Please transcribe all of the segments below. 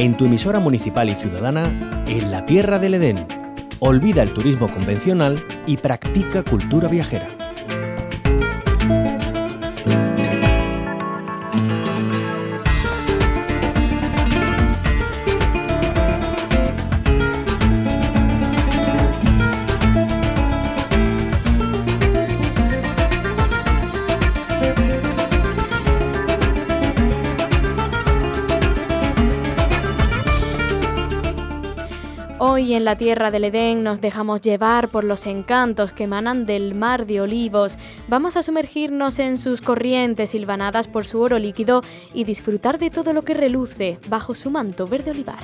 en tu emisora municipal y ciudadana, En la Tierra del Edén. Olvida el turismo convencional y practica cultura viajera. Hoy en la Tierra del Edén nos dejamos llevar por los encantos que emanan del Mar de Olivos. Vamos a sumergirnos en sus corrientes silvanadas por su oro líquido y disfrutar de todo lo que reluce bajo su manto verde olivar.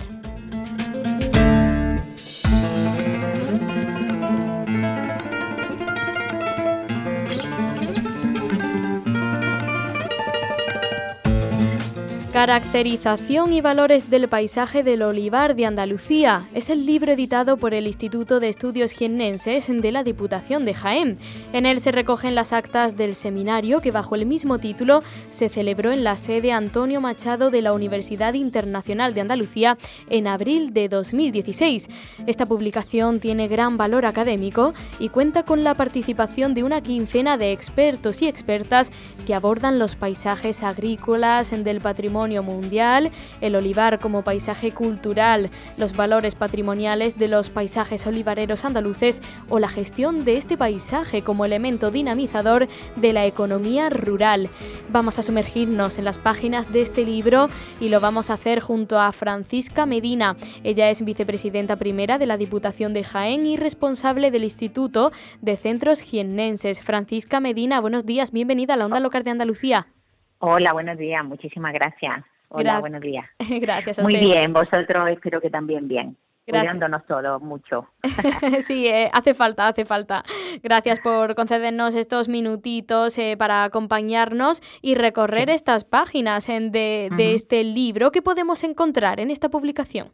Caracterización y valores del paisaje del olivar de Andalucía es el libro editado por el Instituto de Estudios Jiennenses de la Diputación de Jaén. En él se recogen las actas del seminario que bajo el mismo título se celebró en la sede Antonio Machado de la Universidad Internacional de Andalucía en abril de 2016. Esta publicación tiene gran valor académico y cuenta con la participación de una quincena de expertos y expertas que abordan los paisajes agrícolas del patrimonio mundial, el olivar como paisaje cultural, los valores patrimoniales de los paisajes olivareros andaluces o la gestión de este paisaje como elemento dinamizador de la economía rural. Vamos a sumergirnos en las páginas de este libro y lo vamos a hacer junto a Francisca Medina. Ella es vicepresidenta primera de la Diputación de Jaén y responsable del Instituto de Centros Jiennenses. Francisca Medina, buenos días, bienvenida a la Onda Local de Andalucía. Hola, buenos días, muchísimas gracias. Hola, buenos días. Gracias a Muy usted. Bien, vosotros espero que también bien. Gracias. Cuidándonos todos mucho. Sí, hace falta. Gracias por concedernos estos minutitos para acompañarnos y recorrer estas páginas de este libro. ¿Qué podemos encontrar en esta publicación?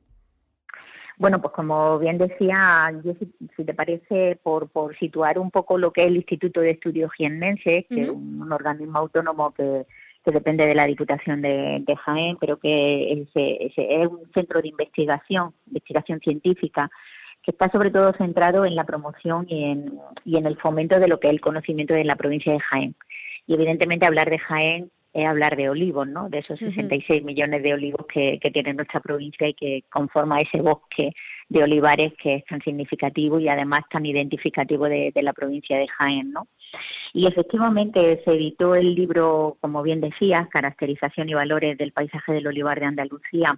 Bueno, pues como bien decía, yo, si te parece, por situar un poco lo que es el Instituto de Estudios Jiennenses, que es un organismo autónomo que depende de la Diputación de Jaén, pero que es un centro de investigación científica, que está sobre todo centrado en la promoción y en el fomento de lo que es el conocimiento de la provincia de Jaén. Y evidentemente hablar de Jaén es hablar de olivos, ¿no? De esos 66 millones de olivos que tiene nuestra provincia y que conforma ese bosque de olivares que es tan significativo y además tan identificativo de la provincia de Jaén, ¿no? Y efectivamente se editó el libro, como bien decías, Caracterización y valores del paisaje del olivar de Andalucía,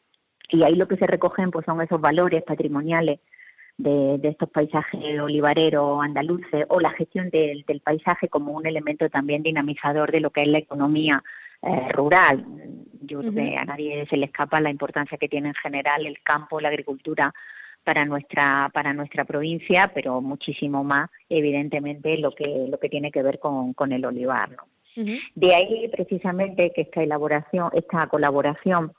y ahí lo que se recogen pues son esos valores patrimoniales de estos paisajes olivareros andaluces o la gestión del paisaje como un elemento también dinamizador de lo que es la economía rural. Yo creo que a nadie se le escapa la importancia que tiene en general el campo, la agricultura para nuestra provincia, pero muchísimo más, evidentemente, lo que tiene que ver con el olivar, ¿no? De ahí precisamente que esta colaboración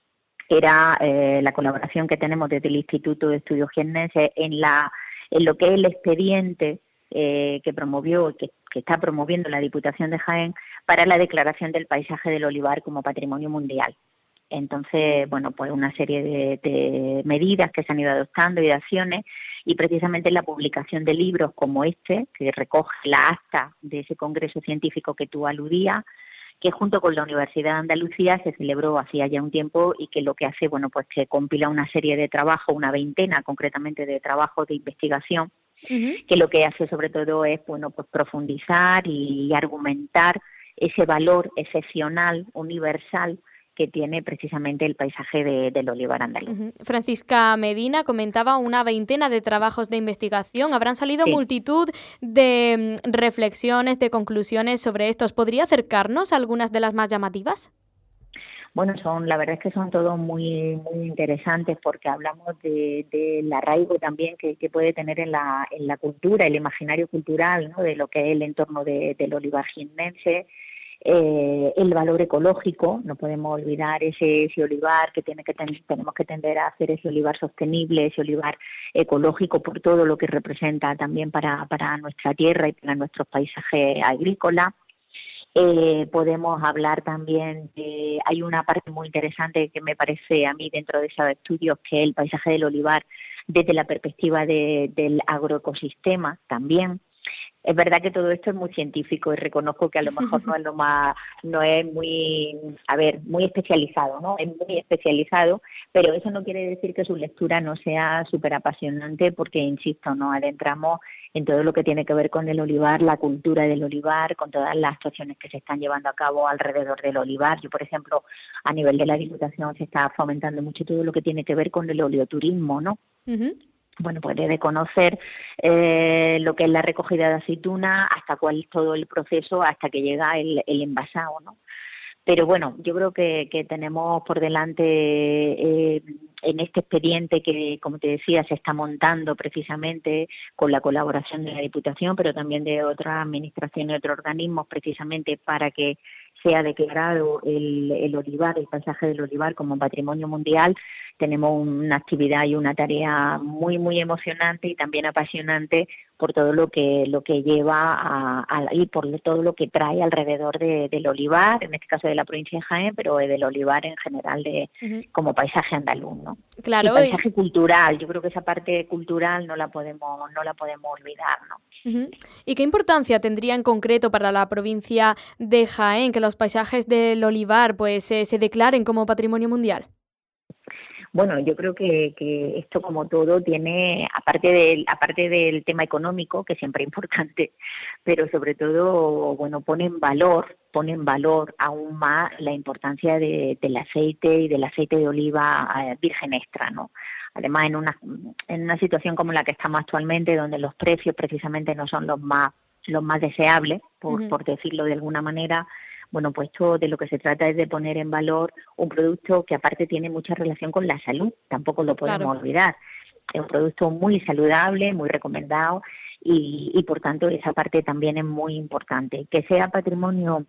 era la colaboración que tenemos desde el Instituto de Estudios Jiennenses en lo que es el expediente que promovió, que está promoviendo la Diputación de Jaén para la declaración del paisaje del olivar como patrimonio mundial. Entonces, bueno, pues una serie de medidas que se han ido adoptando y de acciones, y precisamente la publicación de libros como este, que recoge la acta de ese congreso científico que tú aludías, que junto con la Universidad de Andalucía se celebró hacía ya un tiempo y que lo que hace, bueno, pues que compila una serie de trabajos, una veintena concretamente de trabajos de investigación, que lo que hace sobre todo es, bueno, pues profundizar y argumentar ese valor excepcional, universal, que tiene precisamente el paisaje del olivar andaluz. Francisca Medina comentaba una veintena de trabajos de investigación. Habrán salido multitud de reflexiones, de conclusiones sobre estos. ¿Podría acercarnos a algunas de las más llamativas? Bueno, la verdad es que son todos muy muy interesantes porque hablamos del arraigo también que puede tener en la cultura, el imaginario cultural, ¿no? De lo que es el entorno del olivar jiennense. El valor ecológico, no podemos olvidar ese olivar que tenemos que tender a hacer ese olivar sostenible, ese olivar ecológico por todo lo que representa también para nuestra tierra y para nuestros paisajes agrícolas. Podemos hablar también de, hay una parte muy interesante que me parece a mí dentro de esos estudios, que es el paisaje del olivar desde la perspectiva del agroecosistema también. Es verdad que todo esto es muy científico y reconozco que a lo mejor no es lo más, no es muy, muy especializado, ¿no? Es muy especializado, pero eso no quiere decir que su lectura no sea súper apasionante, porque, insisto, nos adentramos en todo lo que tiene que ver con el olivar, la cultura del olivar, con todas las actuaciones que se están llevando a cabo alrededor del olivar. Yo, por ejemplo, a nivel de la Diputación se está fomentando mucho todo lo que tiene que ver con el oleoturismo, ¿no? Uh-huh. Bueno, pues debe conocer lo que es la recogida de aceituna, hasta cuál es todo el proceso, hasta que llega el envasado, ¿no? Pero bueno, yo creo que tenemos por delante en este expediente que, como te decía, se está montando precisamente con la colaboración de la Diputación, pero también de otras administraciones y otros organismos, precisamente para que sea declarado el olivar, el paisaje del olivar, como patrimonio mundial. Tenemos una actividad y una tarea muy, muy emocionante y también apasionante por todo lo que lleva y por todo lo que trae alrededor del olivar, en este caso de la provincia de Jaén, pero del olivar en general como paisaje andaluz, ¿no? Claro, y paisaje cultural. Yo creo que esa parte cultural no la podemos olvidar, ¿no? Uh-huh. ¿Y qué importancia tendría en concreto para la provincia de Jaén que los paisajes del olivar pues se declaren como patrimonio mundial? Bueno, yo creo que esto, como todo, tiene, aparte del tema económico, que siempre es importante, pero sobre todo, bueno, pone en valor aún más la importancia del aceite y del aceite de oliva virgen extra, ¿no? Además, en una situación como la que estamos actualmente, donde los precios precisamente no son los más deseables, por decirlo de alguna manera. Bueno, pues esto de lo que se trata es de poner en valor un producto que aparte tiene mucha relación con la salud, tampoco lo podemos olvidar. Es un producto muy saludable, muy recomendado y por tanto esa parte también es muy importante. Que sea patrimonio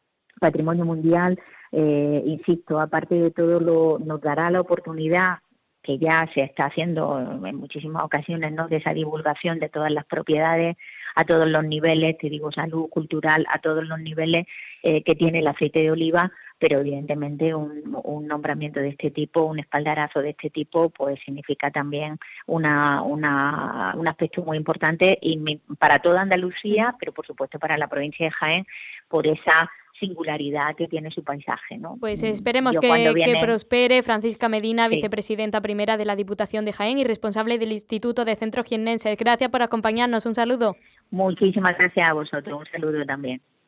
mundial, insisto, aparte de todo, nos dará la oportunidad, que ya se está haciendo en muchísimas ocasiones, ¿no?, de esa divulgación de todas las propiedades a todos los niveles, te digo, salud, cultural, a todos los niveles que tiene el aceite de oliva, pero evidentemente un nombramiento de este tipo, un espaldarazo de este tipo, pues significa también un aspecto muy importante y para toda Andalucía, pero por supuesto para la provincia de Jaén, por esa singularidad que tiene su paisaje, ¿no? Pues esperemos que prospere. Francisca Medina, vicepresidenta primera de la Diputación de Jaén y responsable del Instituto de Centros Jiennenses. Gracias por acompañarnos. Un saludo. Muchísimas gracias a vosotros. Un saludo también.